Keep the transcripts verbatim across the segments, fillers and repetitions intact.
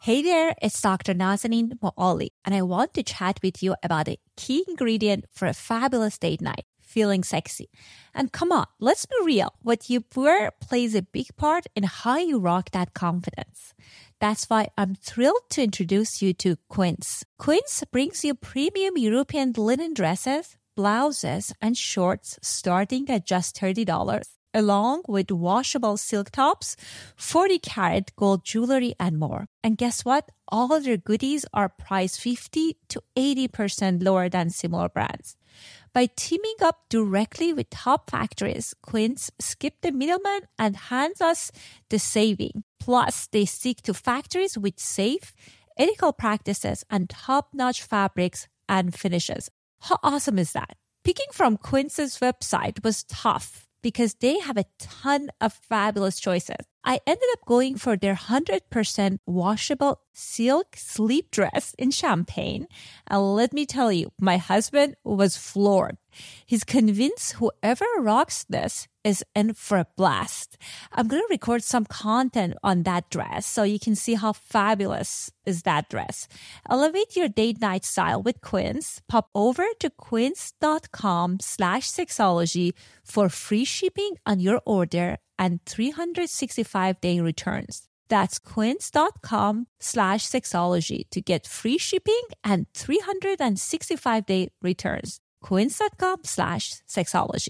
Hey there, it's Doctor Nazanin Moali, and I want to chat with you about a key ingredient for a fabulous date night, feeling sexy. And come on, let's be real. What you wear plays a big part in how you rock that confidence. That's why I'm thrilled to introduce you to Quince. Quince brings you premium European linen dresses, blouses, and shorts starting at just thirty dollars, along with washable silk tops, forty karat gold jewelry, and more. And guess what? All of their goodies are priced fifty to eighty percent lower than similar brands. By teaming up directly with top factories, Quince skipped the middleman and hands us the saving. Plus, they stick to factories with safe, ethical practices and top-notch fabrics and finishes. How awesome is that? Picking from Quince's website was tough because they have a ton of fabulous choices. I ended up going for their one hundred percent washable silk sleep dress in champagne. And let me tell you, my husband was floored. He's convinced whoever rocks this is in for a blast. I'm going to record some content on that dress so you can see how fabulous is that dress. Elevate your date night style with Quince. Pop over to quince.com slash sexology for free shipping on your order and three hundred sixty-five day returns. That's quince.com slash sexology to get free shipping and three hundred sixty-five day returns. Quince.com slash sexology.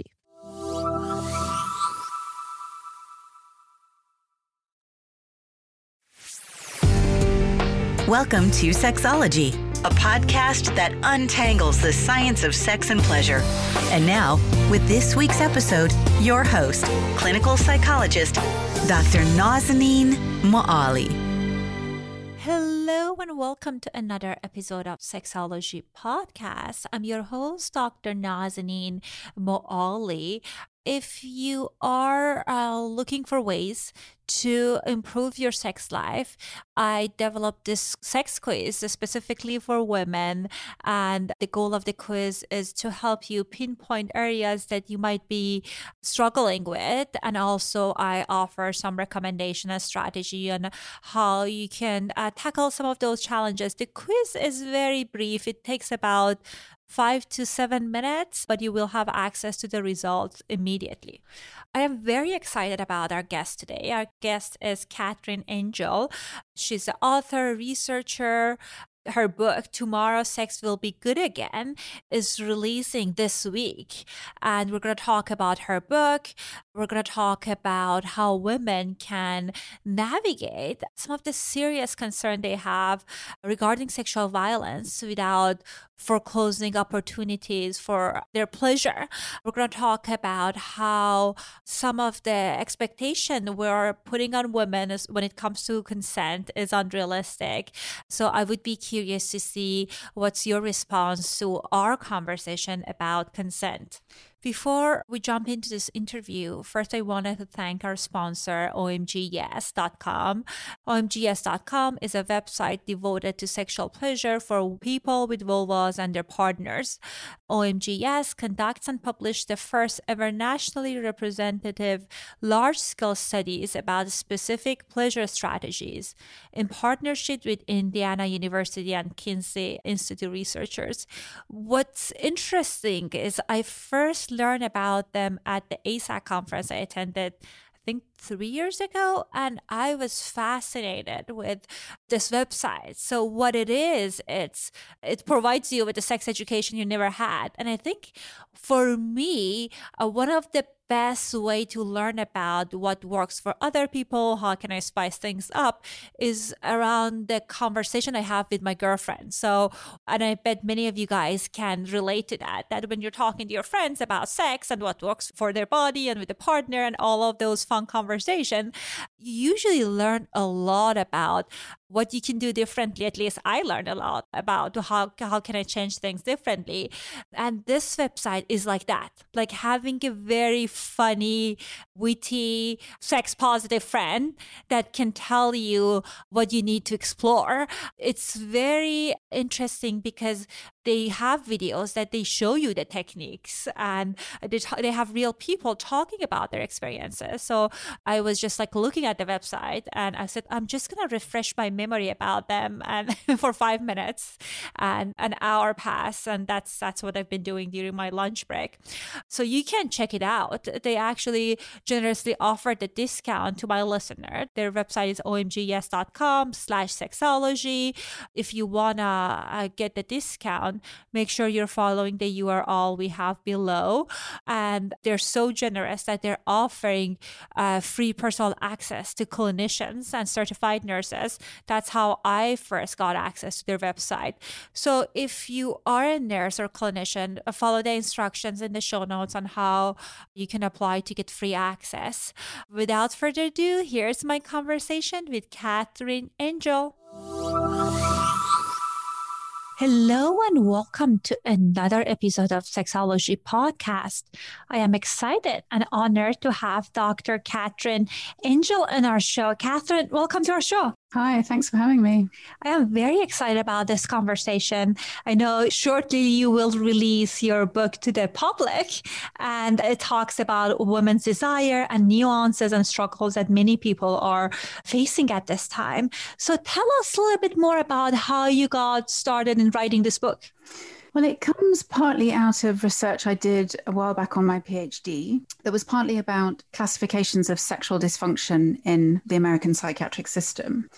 Welcome to Sexology, a podcast that untangles the science of sex and pleasure. And now, with this week's episode, your host, clinical psychologist, Doctor Nazanin Moali. Hello and welcome to another episode of Sexology Podcast. I'm your host, Doctor Nazanin Moali. If you are uh, looking for ways to improve your sex life, I developed this sex quiz specifically for women. And the goal of the quiz is to help you pinpoint areas that you might be struggling with. And also I offer some recommendation and strategy on how you can uh, tackle some of those challenges. The quiz is very brief. It takes about five to seven minutes, but you will have access to the results immediately. I am very excited about our guest today. Our guest is Katherine Angel. She's an author, researcher. Her book, Tomorrow Sex Will Be Good Again, is releasing this week. And we're going to talk about her book. We're going to talk about how women can navigate some of the serious concern they have regarding sexual violence without foreclosing opportunities for their pleasure. We're going to talk about how some of the expectation we're putting on women is, when it comes to consent is unrealistic. So I would be curious to see what's your response to our conversation about consent. Before we jump into this interview, first I wanted to thank our sponsor, O M G yes dot com. O M G yes dot com is a website devoted to sexual pleasure for people with vulvas and their partners. O M G yes conducts and publishes the first ever nationally representative large-scale studies about specific pleasure strategies in partnership with Indiana University and Kinsey Institute researchers. What's interesting is I first learned about them at the A S A C conference I attended, I think three years ago, and I was fascinated with this website. So what it is, it's it provides you with a sex education you never had. And I think for me, uh, one of the best way to learn about what works for other people, how can I spice things up, is around the conversation I have with my girlfriend. So, and I bet many of you guys can relate to that, that when you're talking to your friends about sex and what works for their body and with the partner and all of those fun conversations, you usually learn a lot about what you can do differently. At least I learned a lot about how, how can I change things differently. And this website is like that, like having a very funny, witty, sex positive friend that can tell you what you need to explore. It's very interesting because they have videos that they show you the techniques, and they, t- they have real people talking about their experiences. So I was just like looking at the website and I said, I'm just going to refresh my memory about them and for five minutes and an hour pass. And that's that's what I've been doing during my lunch break. So you can check it out. They actually generously offered a discount to my listener. Their website is omgyes.com slash sexology. If you want to uh, get the discount, make sure you're following the U R L we have below. And they're so generous that they're offering uh, free personal access to clinicians and certified nurses. That's how I first got access to their website. So if you are a nurse or clinician, follow the instructions in the show notes on how you can apply to get free access. Without further ado, here's my conversation with Katherine Angel. Hello and welcome to another episode of Sexology Podcast. I am excited and honored to have Doctor Katherine Angel on our show. Katherine, welcome to our show. Hi, thanks for having me. I am very excited about this conversation. I know shortly you will release your book to the public, and it talks about women's desire and nuances and struggles that many people are facing at this time. So tell us a little bit more about how you got started in writing this book. Well, it comes partly out of research I did a while back on my PhD that was partly about classifications of sexual dysfunction in the American psychiatric system.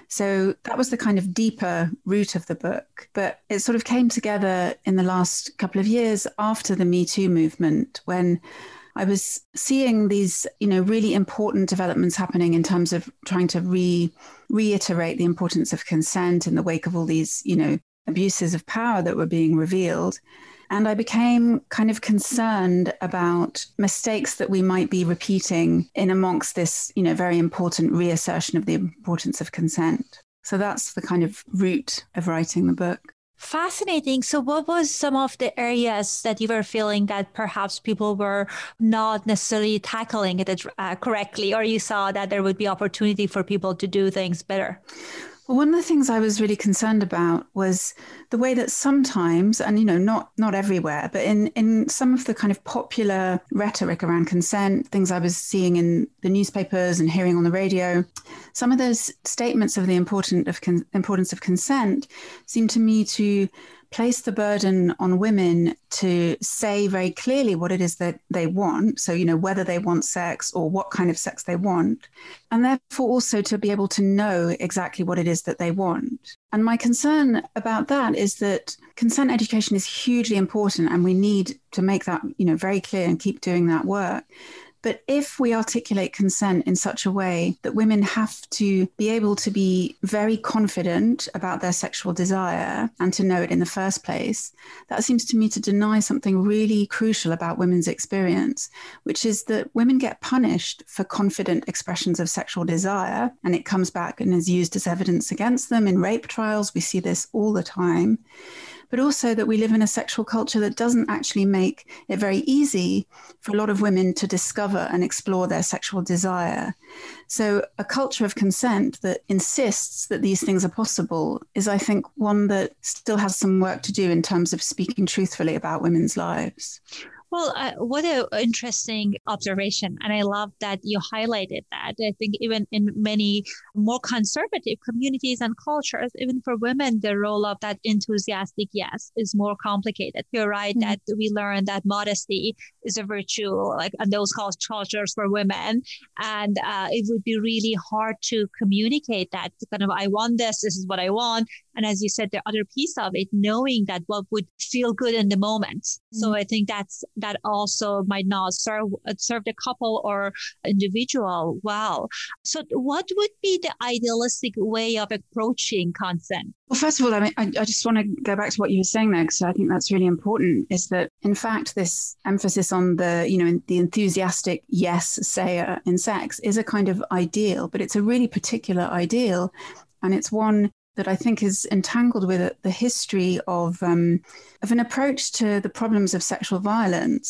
So that was the kind of deeper root of the book. But it sort of came together in the last couple of years after the Me Too movement, when I was seeing these, you know, really important developments happening in terms of trying to re reiterate the importance of consent in the wake of all these, you know, abuses of power that were being revealed. And I became kind of concerned about mistakes that we might be repeating in amongst this, you know, very important reassertion of the importance of consent. So that's the kind of root of writing the book. Fascinating. So what was some of the areas that you were feeling that perhaps people were not necessarily tackling it uh, correctly, or you saw that there would be opportunity for people to do things better? Well, one of the things I was really concerned about was the way that sometimes, and, you know, not not everywhere, but in, in some of the kind of popular rhetoric around consent, things I was seeing in the newspapers and hearing on the radio, some of those statements of the important of con- importance of consent seemed to me to place the burden on women to say very clearly what it is that they want. So, you know, whether they want sex or what kind of sex they want, and therefore also to be able to know exactly what it is that they want. And my concern about that is that consent education is hugely important, and we need to make that, you know, very clear and keep doing that work. But if we articulate consent in such a way that women have to be able to be very confident about their sexual desire and to know it in the first place, that seems to me to deny something really crucial about women's experience, which is that women get punished for confident expressions of sexual desire, and it comes back and is used as evidence against them in rape trials. We see this all the time. But also that we live in a sexual culture that doesn't actually make it very easy for a lot of women to discover and explore their sexual desire. So a culture of consent that insists that these things are possible is, I think, one that still has some work to do in terms of speaking truthfully about women's lives. Well, uh, what an interesting observation. And I love that you highlighted that. I think even in many more conservative communities and cultures, even for women, the role of that enthusiastic yes is more complicated. You're right mm-hmm. that we learn that modesty is a virtue, like in those cultures for women. And uh, it would be really hard to communicate that kind of, I want this, this is what I want. And as you said, the other piece of it, knowing that what would feel good in the moment. Mm-hmm. So I think that's that also might not serve serve the couple or individual well. So what would be the idealistic way of approaching consent? Well, first of all, I mean, I, I just want to go back to what you were saying there, because I think that's really important, is that, in fact, this emphasis on the, you know, the enthusiastic yes sayer in sex is a kind of ideal, but it's a really particular ideal. And it's one that I think is entangled with the history of um, of an approach to the problems of sexual violence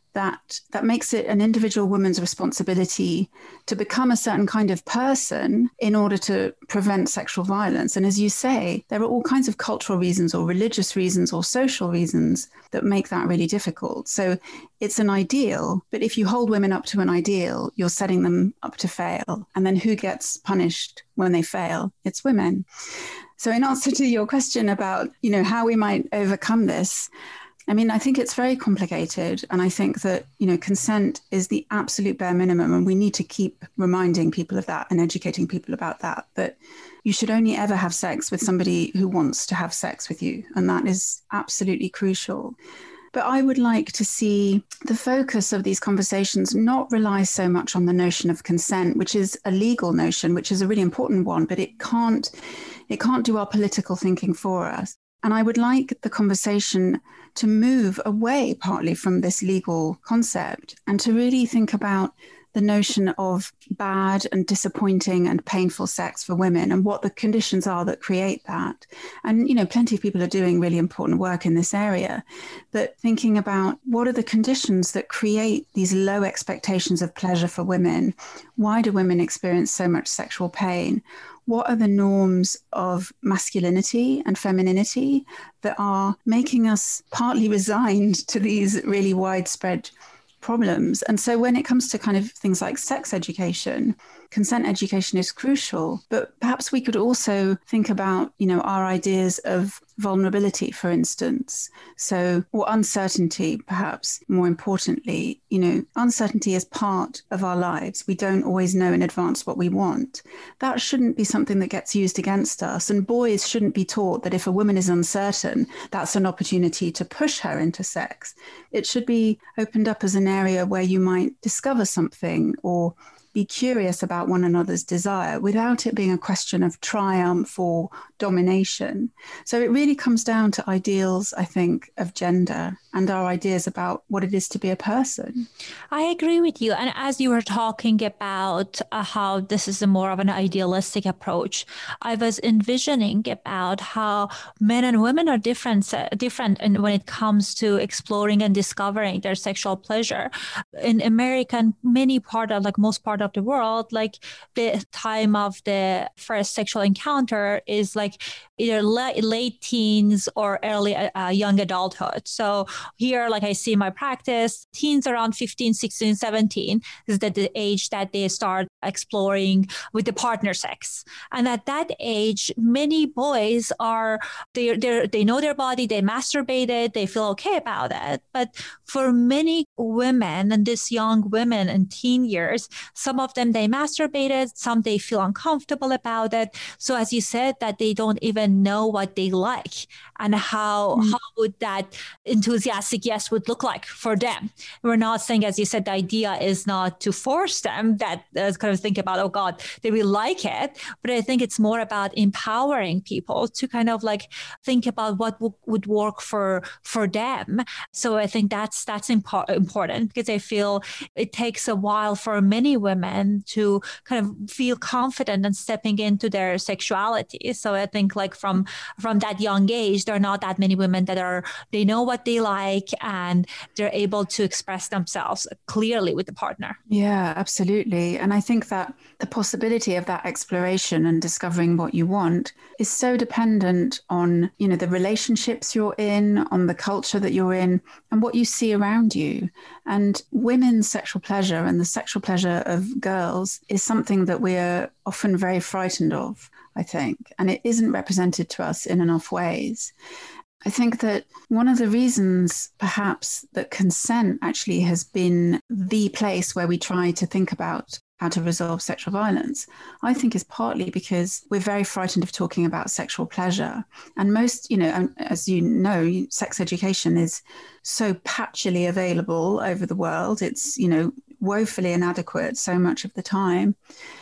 that that makes it an individual woman's responsibility to become a certain kind of person in order to prevent sexual violence. And as you say, there are all kinds of cultural reasons or religious reasons or social reasons that make that really difficult. So it's an ideal, but if you hold women up to an ideal, you're setting them up to fail. And then who gets punished when they fail? It's women. So in answer to your question about, you know, how we might overcome this, I mean, I think it's very complicated. And I think that, you know, consent is the absolute bare minimum. And we need to keep reminding people of that and educating people about that, that you should only ever have sex with somebody who wants to have sex with you. And that is absolutely crucial. But I would like to see the focus of these conversations not rely so much on the notion of consent, which is a legal notion, which is a really important one, but it can't, it can't do our political thinking for us. And I would like the conversation to move away partly from this legal concept and to really think about the notion of bad and disappointing and painful sex for women and what the conditions are that create that. And, you know, plenty of people are doing really important work in this area, but thinking about what are the conditions that create these low expectations of pleasure for women? Why do women experience so much sexual pain? What are the norms of masculinity and femininity that are making us partly resigned to these really widespread problems? And so when it comes to kind of things like sex education, consent education is crucial, but perhaps we could also think about, you know, our ideas of vulnerability, for instance. So, or uncertainty, perhaps more importantly, you know, uncertainty is part of our lives. We don't always know in advance what we want. That shouldn't be something that gets used against us. And boys shouldn't be taught that if a woman is uncertain, that's an opportunity to push her into sex. It should be opened up as an area where you might discover something or be curious about one another's desire without it being a question of triumph or domination. So it really comes down to ideals, I think, of gender and our ideas about what it is to be a person. I agree with you. And as you were talking about uh, how this is a more of an idealistic approach, I was envisioning about how men and women are different, uh, different in, when it comes to exploring and discovering their sexual pleasure. In America and many part of, like most part of the world, like the time of the first sexual encounter is like either late, late teens or early uh, young adulthood. So here, like I see in my practice, teens around fifteen, sixteen, seventeen is that the age that they start exploring with the partner sex. And at that age, many boys are, they they they know their body, they masturbated, they feel okay about it. But for many women, and these young women in teen years, some of them, they masturbated, some they feel uncomfortable about it. So as you said, that they don't even know what they like and how, mm. how would that enthusiastic yes would look like for them. We're not saying, as you said, the idea is not to force them that uh, kind of think about, oh God, they will like it. But I think it's more about empowering people to kind of like think about what w- would work for, for them. So I think that's, that's impo- important because I feel it takes a while for many women to kind of feel confident and stepping into their sexuality. So I think like from, from that young age, there are not that many women that are, they know what they like and they're able to express themselves clearly with the partner. Yeah, absolutely. And I think that the possibility of that exploration and discovering what you want is so dependent on, you know, the relationships you're in, on the culture that you're in, and what you see around you. And women's sexual pleasure and the sexual pleasure of girls is something that we're often very frightened of, I think, and it isn't represented to us in enough ways. I think that one of the reasons perhaps that consent actually has been the place where we try to think about how to resolve sexual violence, I think is partly because we're very frightened of talking about sexual pleasure. And most, you know, as you know, sex education is so patchily available over the world. It's, you know, woefully inadequate so much of the time.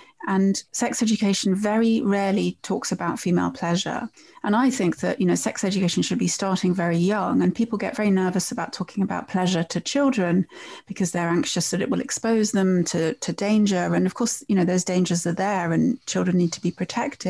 And sex education very rarely talks about female pleasure. And I think that, you know, sex education should be starting very young. And people get very nervous about talking about pleasure to children because they're anxious that it will expose them to, to danger. And of course, you know, those dangers are there and children need to be protected.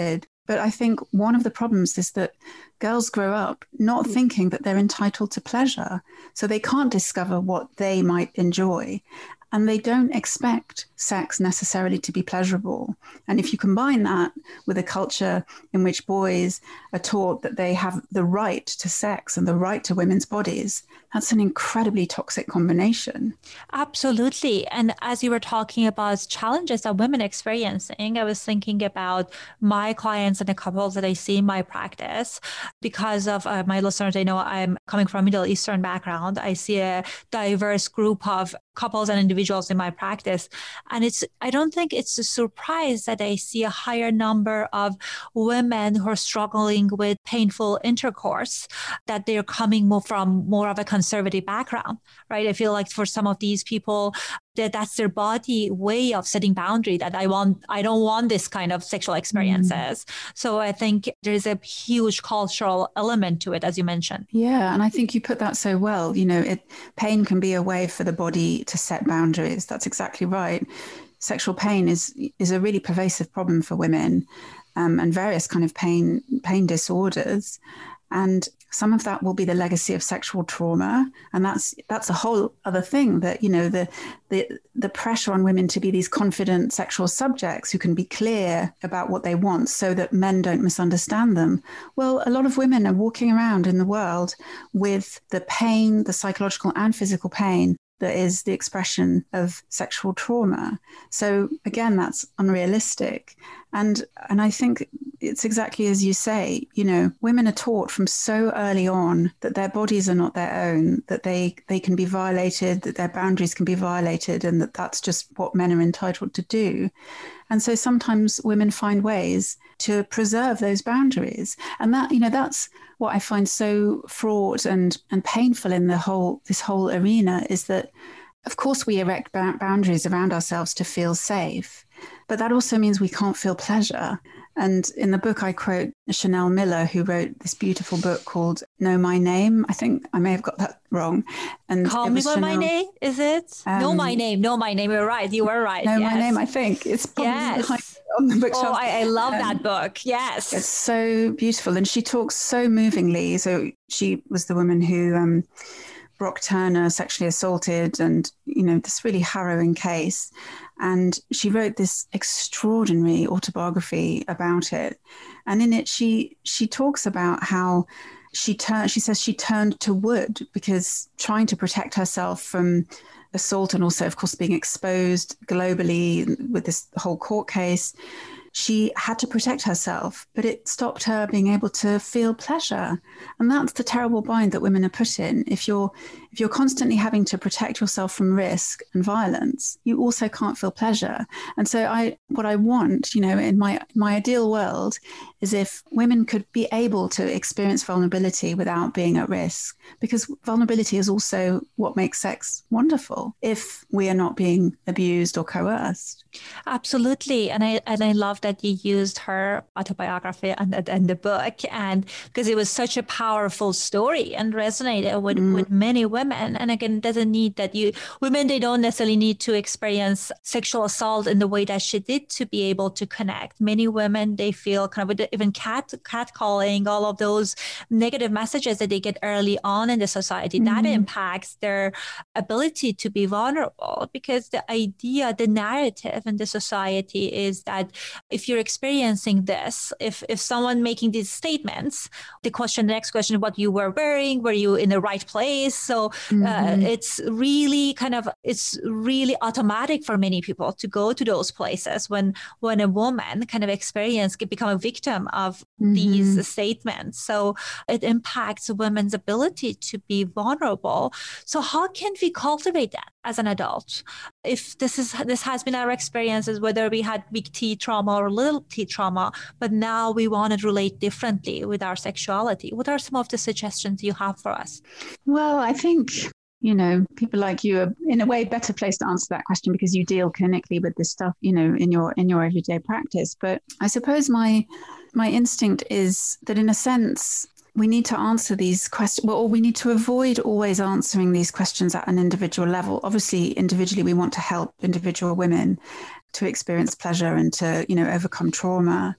But I think one of the problems is that girls grow up not thinking that they're entitled to pleasure. So they can't discover what they might enjoy. And they don't expect sex necessarily to be pleasurable. And if you combine that with a culture in which boys are taught that they have the right to sex and the right to women's bodies, that's an incredibly toxic combination. Absolutely. And as you were talking about challenges that women are experiencing, I was thinking about my clients and the couples that I see in my practice. Because of uh, my listeners, they know I'm coming from a Middle Eastern background. I see a diverse group of couples and individuals in my practice. And it's, I don't think it's a surprise that I see a higher number of women who are struggling with painful intercourse, that they're coming more from more of a conservative background, right? I feel like for some of these people, that that's their body way of setting boundary, that I want, I don't want this kind of sexual experiences. Mm. So I think there's a huge cultural element to it, as you mentioned. Yeah. And I think you put that so well. You know, it, pain can be a way for the body to set boundaries. That's exactly right. Sexual pain is, is a really pervasive problem for women, um, and various kind of pain, pain disorders. And some of that will be the legacy of sexual trauma. And that's that's a whole other thing, that, you know, the the the pressure on women to be these confident sexual subjects who can be clear about what they want so that men don't misunderstand them. Well, a lot of women are walking around in the world with the pain, the psychological and physical pain that is the expression of sexual trauma. So again, that's unrealistic. And and I think it's exactly as you say, you know, women are taught from so early on that their bodies are not their own, that they, they can be violated, that their boundaries can be violated, and that that's just what men are entitled to do. And so sometimes women find ways to preserve those boundaries. And that, you know, that's what I find so fraught and, and painful in the whole, this whole arena, is that, of course, we erect boundaries around ourselves to feel safe, but that also means we can't feel pleasure. And in the book, I quote Chanel Miller, who wrote this beautiful book called Know My Name. I think I may have got that wrong. And Call Me By My Name, is it? Um, know My Name, Know My Name. You're right. You were right. Know yes. My Name, I think. It's probably yes. on the bookshelf. Oh, I, I love um, that book. Yes. It's so beautiful. And she talks so movingly. So she was the woman who um, Brock Turner sexually assaulted, and, you know, this really harrowing case. And she wrote this extraordinary autobiography about it. And in it, she she talks about how she turned, she says she turned to wood because trying to protect herself from assault, and also, of course, being exposed globally with this whole court case, she had to protect herself, but it stopped her being able to feel pleasure. And that's the terrible bind that women are put in. If you're if you're constantly having to protect yourself from risk and violence, you also can't feel pleasure. And so I what I want, you know, in my my ideal world is if women could be able to experience vulnerability without being at risk, because vulnerability is also what makes sex wonderful if we are not being abused or coerced. Absolutely. And I and I love that you used her autobiography and, and the book, and because it was such a powerful story and resonated with, mm. with many women. And again, it doesn't need that you, women, they don't necessarily need to experience sexual assault in the way that she did to be able to connect. Many women, they feel kind of with even cat catcalling, all of those negative messages that they get early on in the society, mm. that impacts their ability to be vulnerable, because the idea, the narrative in the society is that if you're experiencing this, if if someone making these statements, the question, the next question is what you were wearing, were you in the right place? So mm-hmm. uh, it's really kind of, it's really automatic for many people to go to those places when when a woman kind of experience, become a victim of mm-hmm. these statements. So it impacts women's ability to be vulnerable. So how can we cultivate that as an adult? If this is this has been our experiences, whether we had big T trauma or little T trauma, but now we want to relate differently with our sexuality, what are some of the suggestions you have for us? Well, I think, you know, people like you are in a way better placed to answer that question because you deal clinically with this stuff, you know, in your in your everyday practice. But I suppose my my instinct is that in a sense, we need to answer these questions, well, or we need to avoid always answering these questions at an individual level. Obviously, individually, we want to help individual women to experience pleasure and to, you know, overcome trauma.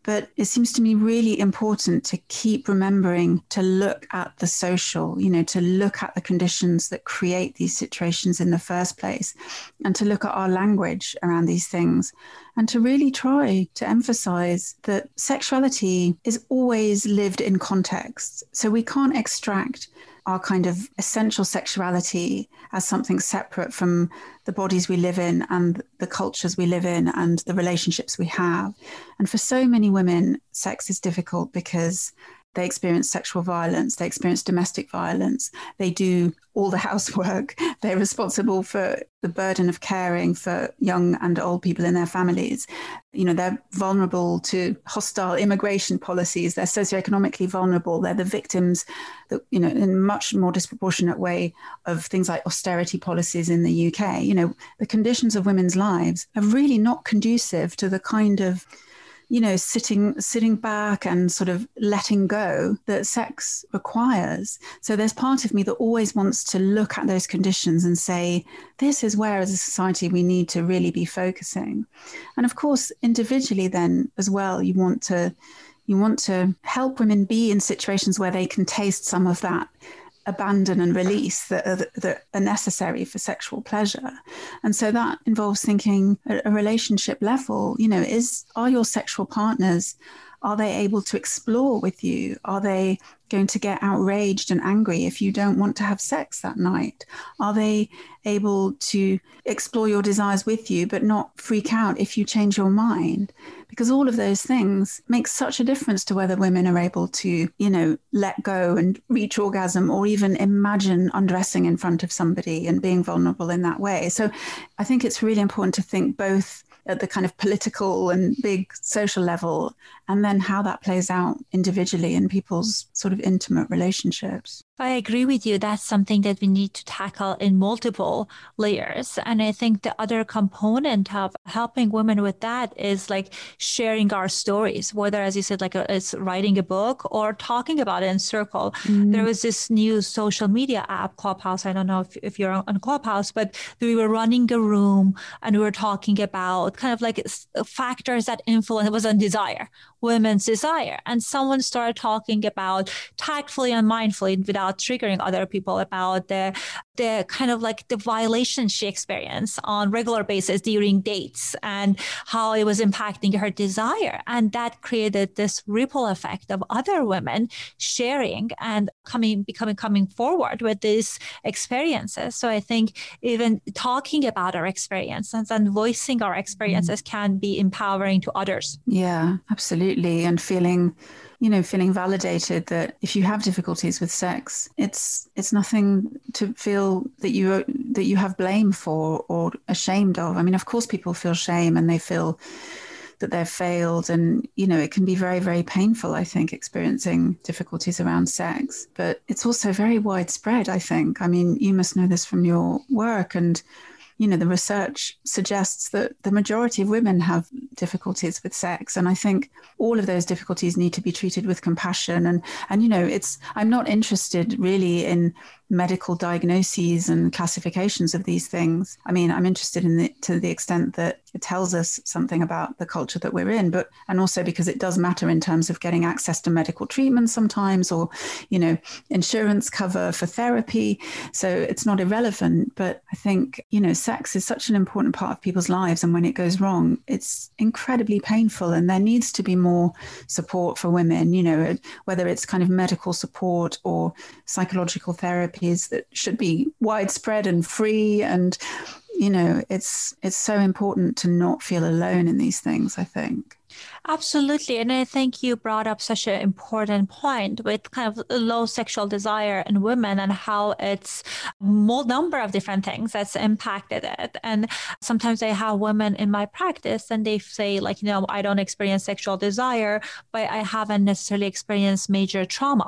But it seems to me really important to keep remembering to look at the social, you know, to look at the conditions that create these situations in the first place, and to look at our language around these things, and to really try to emphasize that sexuality is always lived in context. So we can't extract our kind of essential sexuality as something separate from the bodies we live in and the cultures we live in and the relationships we have. And for so many women, sex is difficult because they experience sexual violence, they experience domestic violence, they do all the housework, they're responsible for the burden of caring for young and old people in their families. You know, they're vulnerable to hostile immigration policies, they're socioeconomically vulnerable, they're the victims, that, you know, in a much more disproportionate way of things like austerity policies in the U K. You know, the conditions of women's lives are really not conducive to the kind of, you know, sitting sitting back and sort of letting go that sex requires. So there's part of me that always wants to look at those conditions and say, this is where as a society we need to really be focusing. And of course, individually then as well, you want to you want to help women be in situations where they can taste some of that abandon and release that are, that are necessary for sexual pleasure. And so that involves thinking at a relationship level, you know, is, are your sexual partners, are they able to explore with you? Are they going to get outraged and angry if you don't want to have sex that night? Are they able to explore your desires with you, but not freak out if you change your mind? Because all of those things make such a difference to whether women are able to, you know, let go and reach orgasm, or even imagine undressing in front of somebody and being vulnerable in that way. So I think it's really important to think both at the kind of political and big social level, and then how that plays out individually in people's sort of intimate relationships. I agree with you. That's something that we need to tackle in multiple layers. And I think the other component of helping women with that is like sharing our stories, whether, as you said, like a, it's writing a book or talking about it in circle. Mm. There was this new social media app, Clubhouse. I don't know if, if you're on Clubhouse, but we were running a room and we were talking about kind of like factors that influence, it was on desire, women's desire. And someone started talking about tactfully and mindfully without triggering other people about the the kind of like the violation she experienced on regular basis during dates and how it was impacting her desire. And that created this ripple effect of other women sharing and coming, becoming, coming forward with these experiences. So I think even talking about our experiences and voicing our experiences mm. can be empowering to others. Yeah, absolutely. And feeling you know, feeling validated that if you have difficulties with sex, it's it's nothing to feel that you that you have blame for or ashamed of. I mean, of course, people feel shame and they feel that they've failed, and you know, it can be very, very painful, I think, experiencing difficulties around sex. But it's also very widespread, I think. I mean, you must know this from your work, and you know, the research suggests that the majority of women have difficulties with sex. And I think all of those difficulties need to be treated with compassion. And, and you know, it's, I'm not interested really in medical diagnoses and classifications of these things. I mean, I'm interested in it to the extent that it tells us something about the culture that we're in, but, and also because it does matter in terms of getting access to medical treatment sometimes, or, you know, insurance cover for therapy. So it's not irrelevant, but I think, you know, sex is such an important part of people's lives. And when it goes wrong, it's incredibly painful. And there needs to be more support for women, you know, whether it's kind of medical support or psychological therapies that should be widespread and free. And, you know, it's it's so important to not feel alone in these things, I think. Absolutely. And I think you brought up such an important point with kind of low sexual desire in women and how it's a number of different things that's impacted it. And sometimes I have women in my practice and they say like, you know, I don't experience sexual desire, but I haven't necessarily experienced major trauma.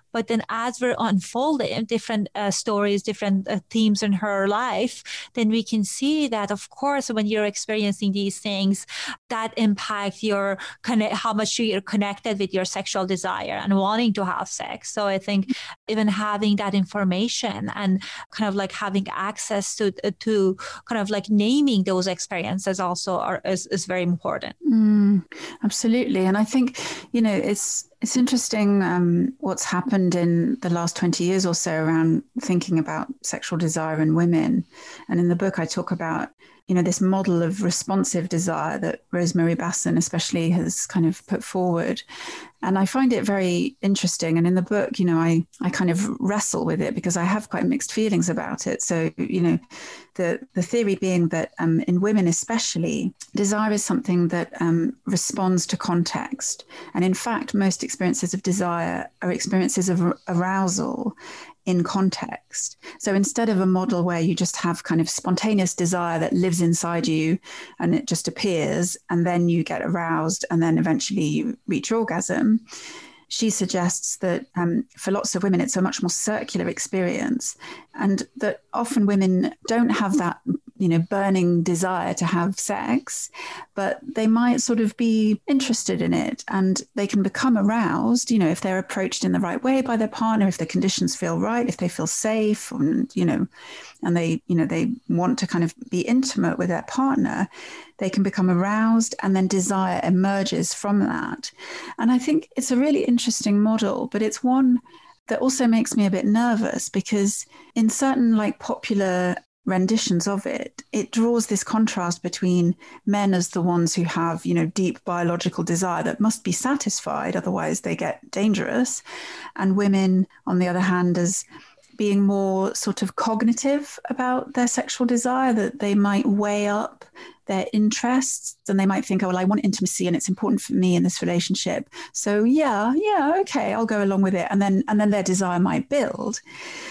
But then as we're unfolding different uh, stories, different uh, themes in her life, then we can see that, of course, when you're experiencing these things, that impact your kind of how much you're connected with your sexual desire and wanting to have sex. So I think even having that information and kind of like having access to to kind of like naming those experiences also are, is, is very important. Mm, absolutely. And I think, you know, it's It's interesting um, what's happened in the last twenty years or so around thinking about sexual desire in women. And in the book, I talk about, you know, this model of responsive desire that Rosemary Basson especially has kind of put forward. And I find it very interesting. And in the book, you know, I, I kind of wrestle with it because I have quite mixed feelings about it. So, you know, the, the theory being that um, in women especially, desire is something that um, responds to context. And in fact, most experiences of desire are experiences of arousal in context. So instead of a model where you just have kind of spontaneous desire that lives inside you and it just appears and then you get aroused and then eventually you reach orgasm, she suggests that um, for lots of women, it's a much more circular experience, and that often women don't have that, you know, burning desire to have sex, but they might sort of be interested in it and they can become aroused, you know, if they're approached in the right way by their partner, if the conditions feel right, if they feel safe, and, you know, and they, you know, they want to kind of be intimate with their partner, they can become aroused and then desire emerges from that. And I think it's a really interesting model, but it's one that also makes me a bit nervous because in certain like popular renditions of it, it draws this contrast between men as the ones who have, you know, deep biological desire that must be satisfied, otherwise they get dangerous, and women, on the other hand, as being more sort of cognitive about their sexual desire, that they might weigh up their interests and they might think, oh, well, I want intimacy and it's important for me in this relationship. So yeah, yeah, okay, I'll go along with it. And then, and then their desire might build.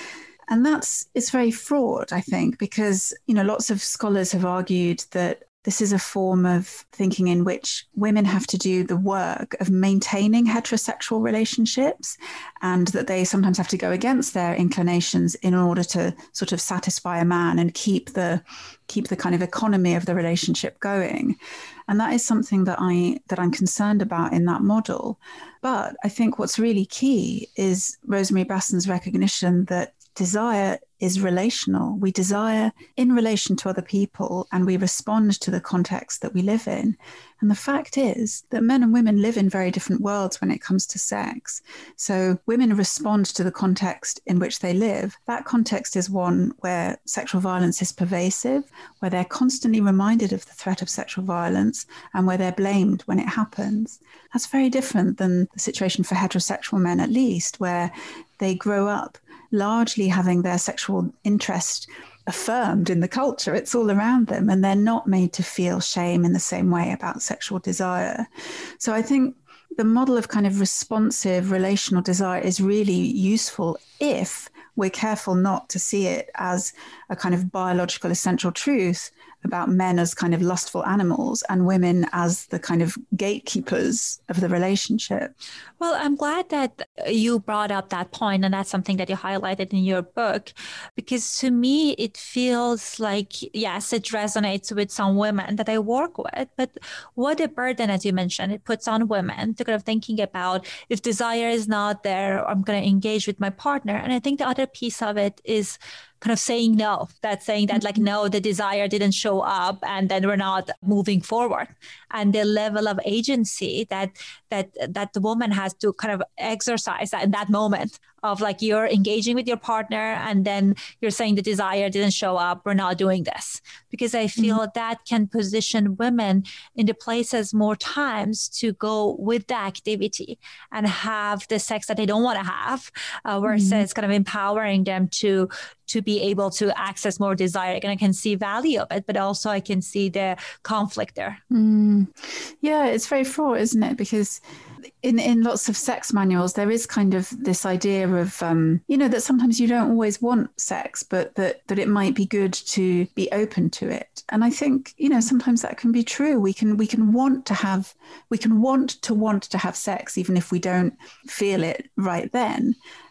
And that's, it's very fraught, I think, because, you know, lots of scholars have argued that this is a form of thinking in which women have to do the work of maintaining heterosexual relationships, and that they sometimes have to go against their inclinations in order to sort of satisfy a man and keep the keep the kind of economy of the relationship going. And that is something that I that I'm concerned about in that model. But I think what's really key is Rosemary Basson's recognition that desire is relational. We desire in relation to other people and we respond to the context that we live in. And the fact is that men and women live in very different worlds when it comes to sex. So women respond to the context in which they live. That context is one where sexual violence is pervasive, where they're constantly reminded of the threat of sexual violence, and where they're blamed when it happens. That's very different than the situation for heterosexual men, at least, where they grow up largely having their sexual interest affirmed in the culture. It's all around them, and they're not made to feel shame in the same way about sexual desire. So I think the model of kind of responsive relational desire is really useful if we're careful not to see it as a kind of biological essential truth about men as kind of lustful animals and women as the kind of gatekeepers of the relationship. Well, I'm glad that you brought up that point, and that's something that you highlighted in your book, because to me, it feels like, yes, it resonates with some women that I work with, but what a burden, as you mentioned, it puts on women to kind of thinking about, if desire is not there, I'm going to engage with my partner. And I think the other piece of it is kind of saying no, that's saying that like, no, the desire didn't show up and then we're not moving forward. And the level of agency that that that the woman has to kind of exercise that in that moment of like, you're engaging with your partner and then you're saying the desire didn't show up, we're not doing this. Because I feel mm-hmm. that can position women in the places more times to go with the activity and have the sex that they don't want to have, uh, versus mm-hmm. kind of empowering them to to be able to access more desire. And I can see value of it, but also I can see the conflict there. Mm. Yeah, it's very fraught, isn't it? Because in, in lots of sex manuals, there is kind of this idea of, um, you know, that sometimes you don't always want sex, but that, that it might be good to be open to it. And I think, you know, sometimes that can be true. We can, we can want to have, we can want to want to have sex, even if we don't feel it right then.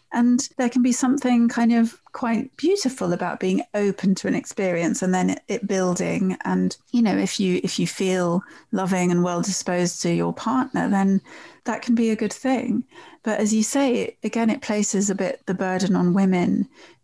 And there can be something kind of quite beautiful about being open to an experience and then it, it building. And, you know, if you if you feel loving and well disposed to your partner, then that can be a good thing. But as you say, again, it places a bit the burden on women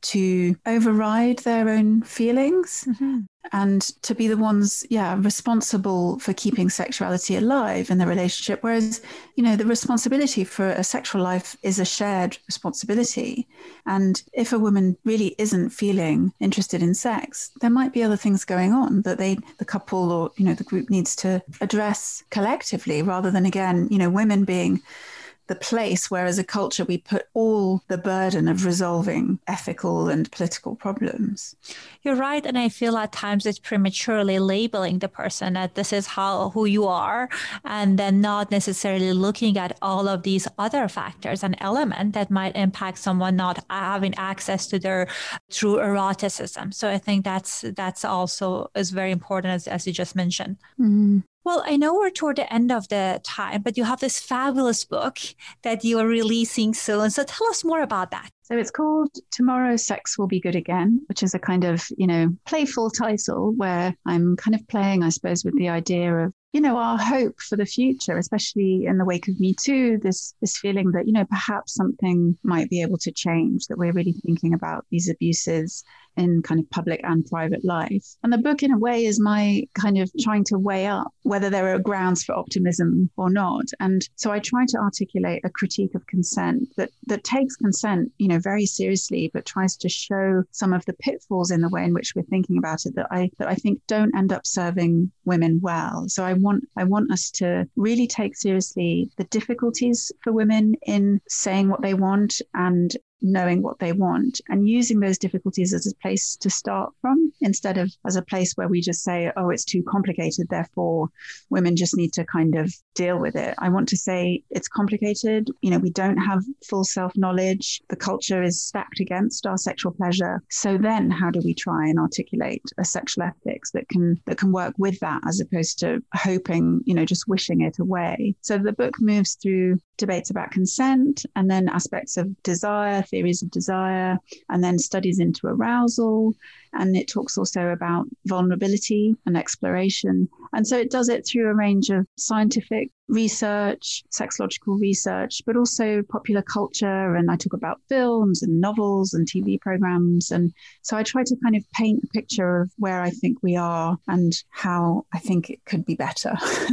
to override their own feelings mm-hmm. and to be the ones, yeah, responsible for keeping sexuality alive in the relationship. Whereas, you know, the responsibility for a sexual life is a shared responsibility. And if a woman really isn't feeling interested in sex, there might be other things going on that they, the couple or, you know, the group needs to address collectively, rather than, again, you know, women being the place where as a culture we put all the burden of resolving ethical and political problems. You're right. And I feel at times it's prematurely labeling the person that this is how who you are, and then not necessarily looking at all of these other factors and elements that might impact someone not having access to their true eroticism. So I think that's that's also is very important, as, as you just mentioned. Mm-hmm. Well, I know we're toward the end of the time, but you have this fabulous book that you are releasing soon. So tell us more about that. So it's called Tomorrow Sex Will Be Good Again, which is a kind of, you know, playful title where I'm kind of playing, I suppose, with the idea of, you know, our hope for the future, especially in the wake of Me Too, this this feeling that, you know, perhaps something might be able to change, that we're really thinking about these abuses in kind of public and private life. And the book, in a way, is my kind of trying to weigh up whether there are grounds for optimism or not. And so I try to articulate a critique of consent that that takes consent, you know, very seriously, but tries to show some of the pitfalls in the way in which we're thinking about it that I that I think don't end up serving women well. So I want I want us to really take seriously the difficulties for women in saying what they want and knowing what they want, and using those difficulties as a place to start from, instead of as a place where we just say, oh, it's too complicated, therefore women just need to kind of deal with it. I want to say it's complicated. You know, we don't have full self-knowledge. The culture is stacked against our sexual pleasure. So then how do we try and articulate a sexual ethics that can that can work with that, as opposed to hoping, you know, just wishing it away? So the book moves through debates about consent, and then aspects of desire, theories of desire, and then studies into arousal. And it talks also about vulnerability and exploration. And so it does it through a range of scientific research, sexological research, but also popular culture. And I talk about films and novels and T V programs. And so I try to kind of paint a picture of where I think we are and how I think it could be better.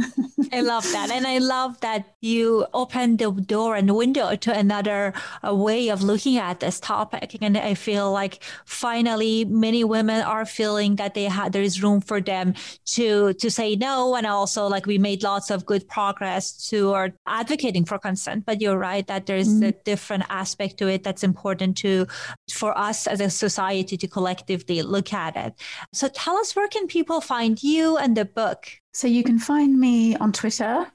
I love that. And I love that you opened the door and window to another uh, way of looking at this topic. And I feel like finally many women are feeling that they have, there is room for them to, to say no. And also, like, we made lots of good progress to our advocating for consent. But you're right that there's mm. a different aspect to it that's important to, for us as a society to collectively look at it. So tell us, where can people find you and the book? So you can find me on Twitter.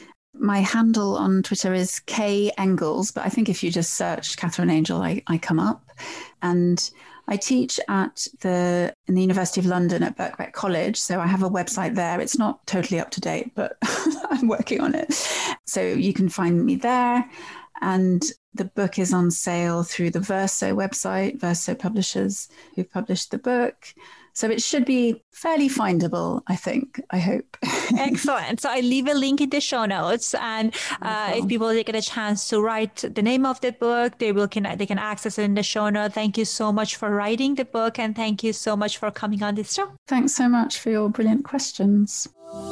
My handle on Twitter is K Engels, but I think if you just search Catherine Angel, I, I come up. And I teach at the in the University of London at Birkbeck College. So I have a website there. It's not totally up to date, but I'm working on it. So you can find me there. And the book is on sale through the Verso website, Verso Publishers, who published the book. So it should be fairly findable, I think, I hope. Excellent. So I leave a link in the show notes. And uh, if people get a chance to write the name of the book, they will can they can access it in the show notes. Thank you so much for writing the book. And thank you so much for coming on this show. Thanks so much for your brilliant questions.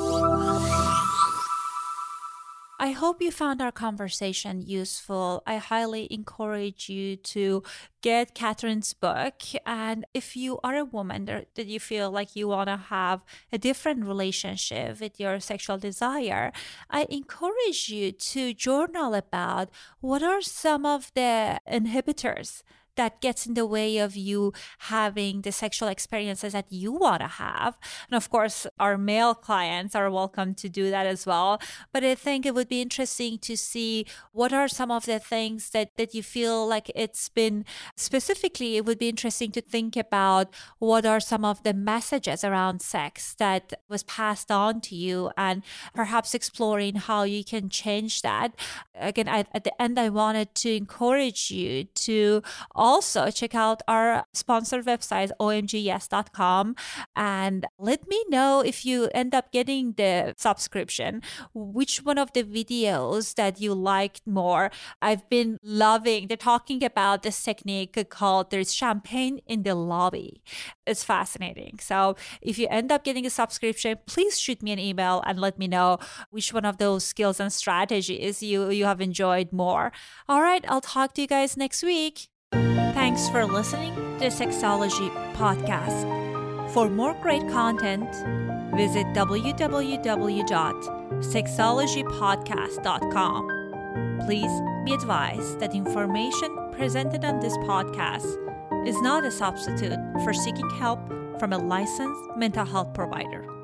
I hope you found our conversation useful. I highly encourage you to get Catherine's book. And if you are a woman that you feel like you want to have a different relationship with your sexual desire, I encourage you to journal about what are some of the inhibitors that gets in the way of you having the sexual experiences that you want to have. And of course, our male clients are welcome to do that as well. But I think it would be interesting to see what are some of the things that, that you feel like it's been, specifically, it would be interesting to think about what are some of the messages around sex that was passed on to you, and perhaps exploring how you can change that. Again, I, at the end, I wanted to encourage you to also check out our sponsored website, O M G yes dot com, and let me know if you end up getting the subscription, which one of the videos that you liked more. I've been loving, they're talking about this technique called There's Champagne in the Lobby. It's fascinating. So if you end up getting a subscription, please shoot me an email and let me know which one of those skills and strategies you, you have enjoyed more. All right, I'll talk to you guys next week. Thanks for listening to the Sexology Podcast. For more great content, visit w w w dot sexology podcast dot com. Please be advised that information presented on this podcast is not a substitute for seeking help from a licensed mental health provider.